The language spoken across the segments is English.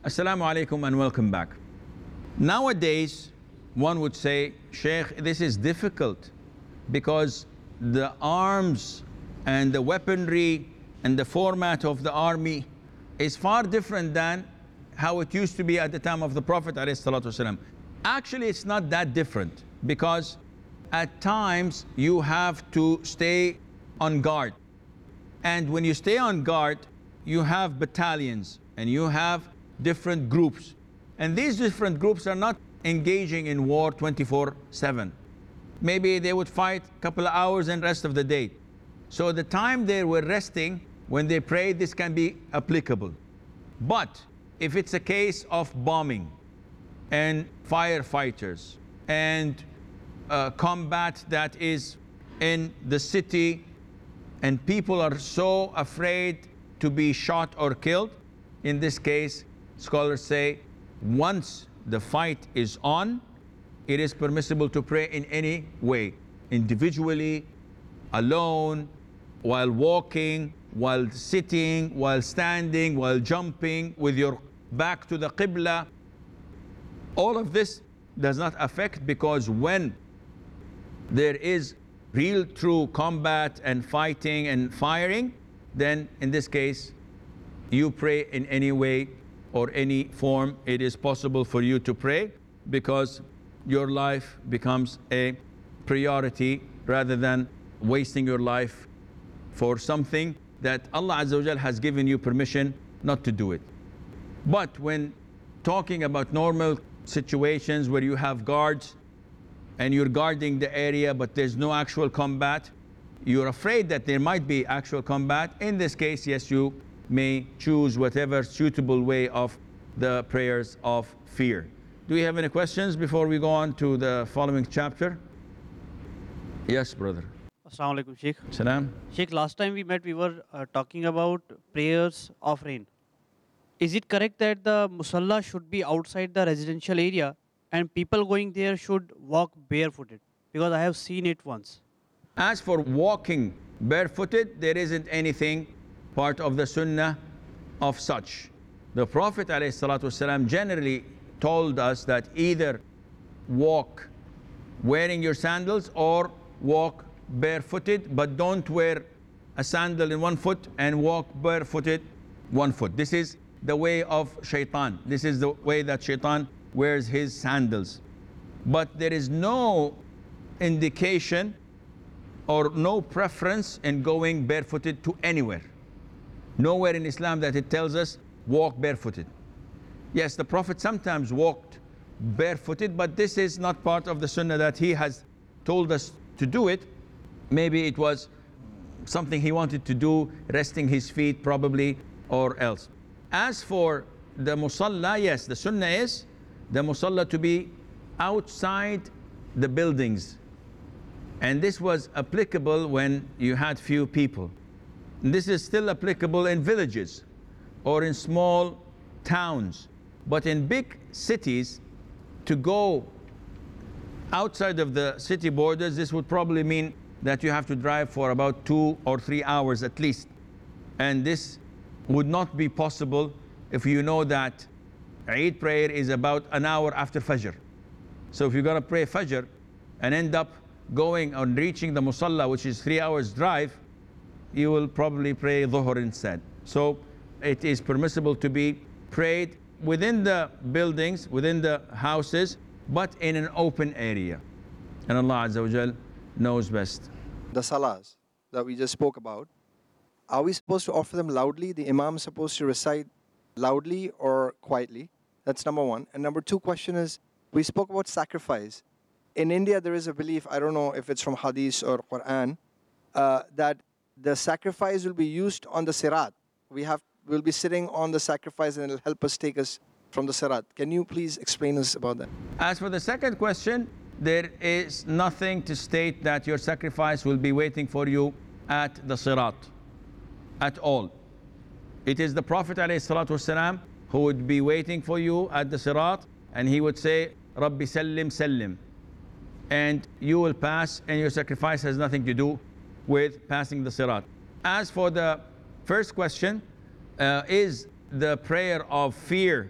Assalamu alaikum and welcome back. Nowadays, one would say, Sheikh, this is difficult because the arms and the weaponry and the format of the army is far different than how it used to be at the time of the Prophet ﷺ. Actually, it's not that different because at times you have to stay on guard. And when you stay on guard, you have battalions and you have different groups. And these different groups are not engaging in war 24/7. Maybe they would fight a couple of hours and rest of the day. So the time they were resting, when they prayed, this can be applicable. But if it's a case of bombing and firefighters and combat that is in the city and people are so afraid to be shot or killed, in this case, scholars say, once the fight is on, it is permissible to pray in any way, individually, alone, while walking, while sitting, while standing, while jumping, with your back to the Qibla. All of this does not affect, because when there is real true combat and fighting and firing, then in this case, you pray in any way or any form. It is possible for you to pray because your life becomes a priority rather than wasting your life for something that Allah Azza wa Jal has given you permission not to do it. But when talking about normal situations where you have guards and you're guarding the area but there's no actual combat, you're afraid that there might be actual combat, in this case, yes, you may choose whatever suitable way of the prayers of fear. Do we have any questions before we go on to the following chapter? Yes, brother. Assalamu alaikum, Sheikh. Salam. Sheikh, last time we met, we were talking about prayers of rain. Is it correct that the musalla should be outside the residential area and people going there should walk barefooted? Because I have seen it once. As for walking barefooted, there isn't anything part of the sunnah of such. The Prophet ﷺ generally told us that either walk wearing your sandals or walk barefooted, but don't wear a sandal in one foot and walk barefooted one foot. This is the way of shaitan. This is the way that shaitan wears his sandals. But there is no indication or no preference in going barefooted to anywhere. Nowhere in Islam that it tells us walk barefooted. Yes, the Prophet sometimes walked barefooted, but this is not part of the sunnah that he has told us to do it. Maybe it was something he wanted to do, resting his feet probably, or else. As for the musalla, yes, the sunnah is the musalla to be outside the buildings. And this was applicable when you had few people. And this is still applicable in villages or in small towns. But in big cities, to go outside of the city borders, this would probably mean that you have to drive for about 2 or 3 hours at least. And this would not be possible if you know that Eid prayer is about an hour after Fajr. So if you're going to pray Fajr and end up going and reaching the musalla, which is 3 hours drive, you will probably pray Dhuhr instead. So it is permissible to be prayed within the buildings, within the houses, but in an open area. And Allah Azza wa Jal knows best. The salahs that we just spoke about, are we supposed to offer them loudly? The imam is supposed to recite loudly or quietly? That's number one. And number two question is, we spoke about sacrifice. In India, there is a belief, I don't know if it's from Hadith or Quran, that the sacrifice will be used on the sirat. We'll be sitting on the sacrifice and it'll help us take us from the sirat. Can you please explain us about that? As for the second question, there is nothing to state that your sacrifice will be waiting for you at the sirat at all. It is the Prophet ﷺ who would be waiting for you at the sirat, and he would say, Rabbi sallim sallim. And you will pass, and your sacrifice has nothing to do with passing the sirat. As for the first question, is the prayer of fear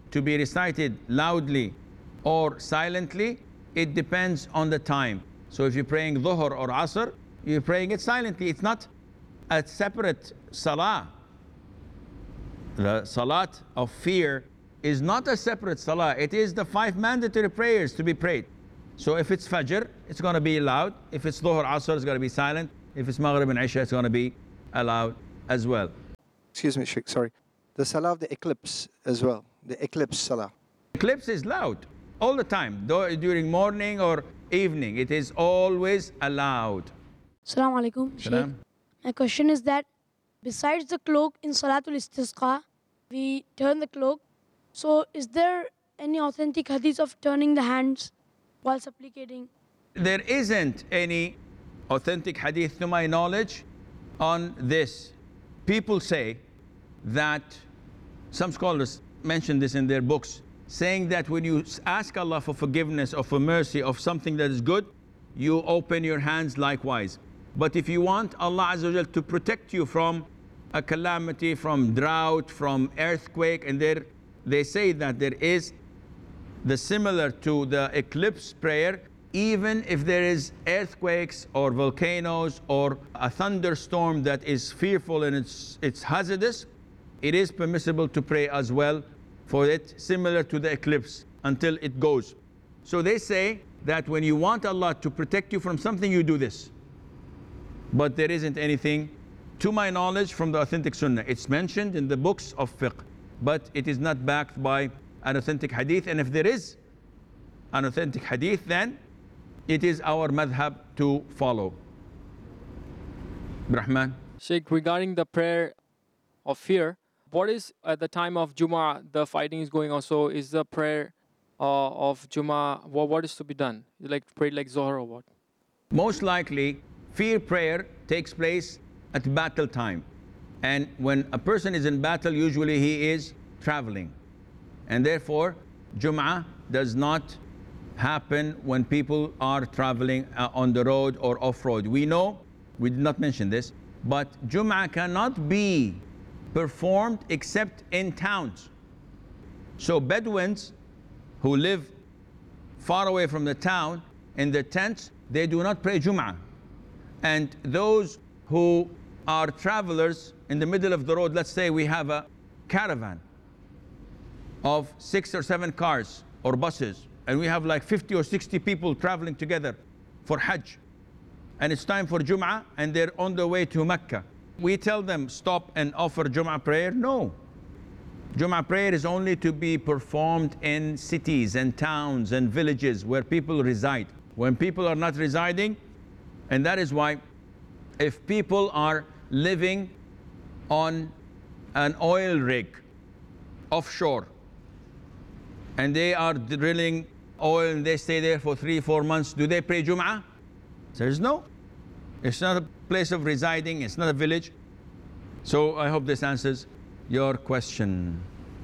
to be recited loudly or silently, it depends on the time. So if you're praying Dhuhr or Asr, you're praying it silently. It's not a separate salah. The salat of fear is not a separate salah. It is the 5 mandatory prayers to be prayed. So if it's Fajr, it's going to be loud. If it's Dhuhr, Asr, it's going to be silent. If it's Maghrib and Isha, it's going to be loud as well. Excuse me, Sheikh, sorry. The salah of the eclipse as well. The eclipse salah. Eclipse is loud all the time, during morning or evening. It is always allowed. Assalamu alaikum. Salam. My question is that besides the cloak in Salatul Istisqa, we turn the cloak. So is there any authentic hadith of turning the hands while supplicating? There isn't any authentic hadith to my knowledge on this. People say that, some scholars mention this in their books, saying that when you ask Allah for forgiveness or for mercy of something that is good, you open your hands likewise. But if you want Allah Azza wa Jal to protect you from a calamity, from drought, from earthquake, and they say that there is the similar to the eclipse prayer, even if there is earthquakes or volcanoes or a thunderstorm that is fearful and it's hazardous, it is permissible to pray as well for it, similar to the eclipse, until it goes. So they say that when you want Allah to protect you from something, you do this. But there isn't anything, to my knowledge, from the authentic sunnah. It's mentioned in the books of fiqh, but it is not backed by an authentic hadith. And if there is an authentic hadith, then it is our madhab to follow. Rahman? Sheikh, regarding the prayer of fear, what is at the time of Jummah, the fighting is going on, so is the prayer of Jummah, what is to be done? Like prayed like Zohar or what? Most likely, fear prayer takes place at battle time. And when a person is in battle, usually he is traveling. And therefore, Jum'ah does not happen when people are traveling on the road or off-road. We know, we did not mention this, but Jum'ah cannot be performed except in towns. So Bedouins who live far away from the town, in their tents, they do not pray Jum'ah. And those who are travelers in the middle of the road, let's say we have a caravan of 6 or 7 cars or buses, and we have like 50 or 60 people traveling together for Hajj, and it's time for Jum'ah, and they're on the way to Mecca. We tell them stop and offer Jum'ah prayer? No. Jum'ah prayer is only to be performed in cities and towns and villages where people reside. When people are not residing, and that is why if people are living on an oil rig offshore and they are drilling oil and they stay there for 3-4 months, do they pray Jum'ah? There's no. It's not a place of residing, it's not a village. So I hope this answers your question.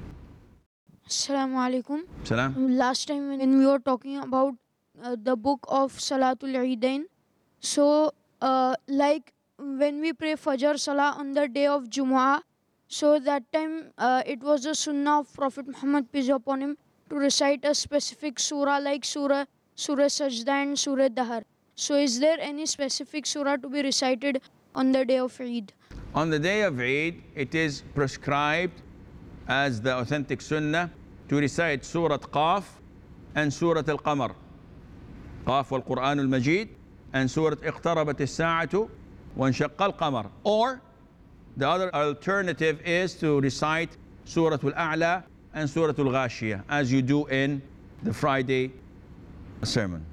Assalamu alaikum. Salam. Last time when we were talking about the book of Salatul Eidain, so like when we pray Fajr Salah on the day of Jumu'ah, so that time it was the sunnah of Prophet Muhammad, peace be upon him, to recite a specific surah like Surah Sajda and Surah Dahar. So is there any specific surah to be recited on the day of Eid? On the day of Eid, it is prescribed as the authentic sunnah to recite Surah Qaf and Surah Al-Qamar. Qaf wal-Quran al-Majid and Surah Iqtarabat al-Sa'atu wa Inshaqqa al-Qamar. Or the other alternative is to recite Surah Al-A'la and Surah Al-Ghashiyah, as you do in the Friday sermon.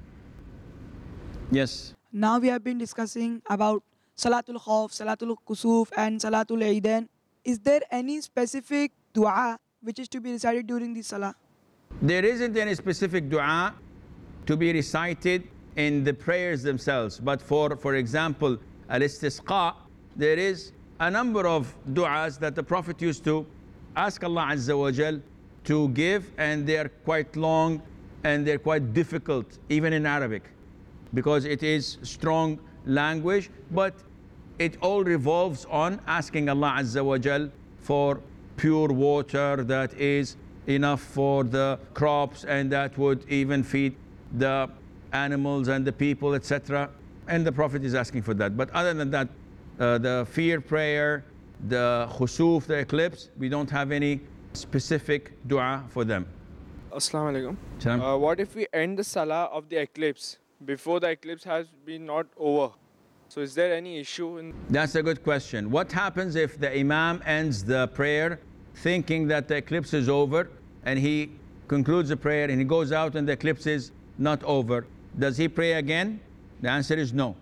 Yes. Now we have been discussing about Salatul Khawf, Salatul Kusuf and Salatul Eidain. Is there any specific dua which is to be recited during the Salah? There isn't any specific dua to be recited in the prayers themselves, but for example, Al-Istisqa, there is a number of du'as that the Prophet used to ask Allah Azza wa Jal to give, and they are quite long and they're quite difficult, even in Arabic, because it is strong language, but it all revolves on asking Allah Azza wa Jal for pure water that is enough for the crops, and that would even feed the animals and the people, etc. And the Prophet is asking for that. But other than that, the fear prayer, the khusuf, the eclipse, we don't have any specific dua for them. Assalamu alaikum. Salam. What if we end the salah of the eclipse before the eclipse has been not over? So is there any issue in? That's a good question. What happens if the imam ends the prayer thinking that the eclipse is over, and he concludes the prayer and he goes out and the eclipse is not over? Does he pray again? The answer is no.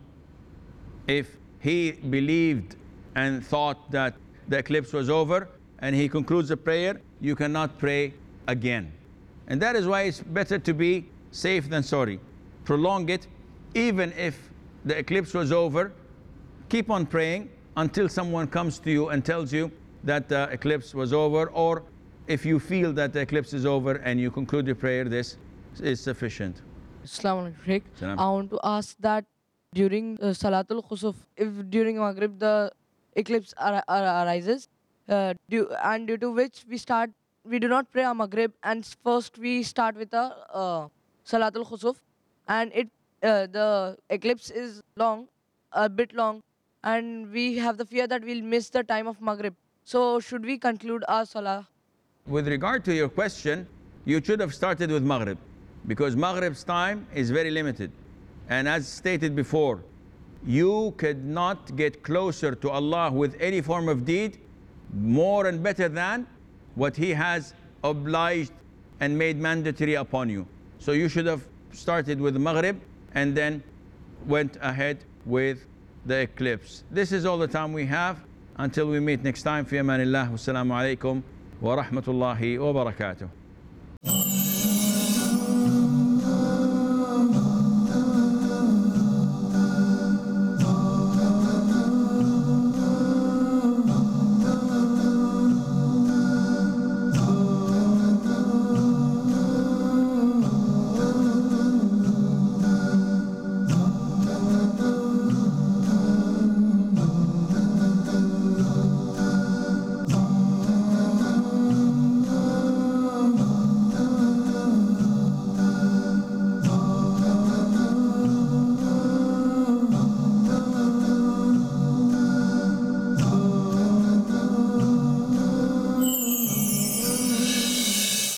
If he believed and thought that the eclipse was over and he concludes the prayer, you cannot pray again. And that is why it's better to be safe than sorry. Prolong it. Even if the eclipse was over, keep on praying until someone comes to you and tells you that the eclipse was over, or if you feel that the eclipse is over and you conclude your prayer, this is sufficient. Assalamu alaikum, Sheikh. Salam. I want to ask that during Salatul Khusuf, if during Maghrib the eclipse arises, due to which we do not pray a Maghrib, and first we start with a Salatul Khusuf, and the eclipse is a bit long, and we have the fear that we'll miss the time of Maghrib. So should we conclude our Salah? With regard to your question, you should have started with Maghrib, because Maghrib's time is very limited. And as stated before, you could not get closer to Allah with any form of deed more and better than what He has obliged and made mandatory upon you. So you should have started with Maghrib and then went ahead with the eclipse. This is all the time we have. Until we meet next time, fi amanillah, wassalamu alaikum wa rahmatullahi wa barakatuh.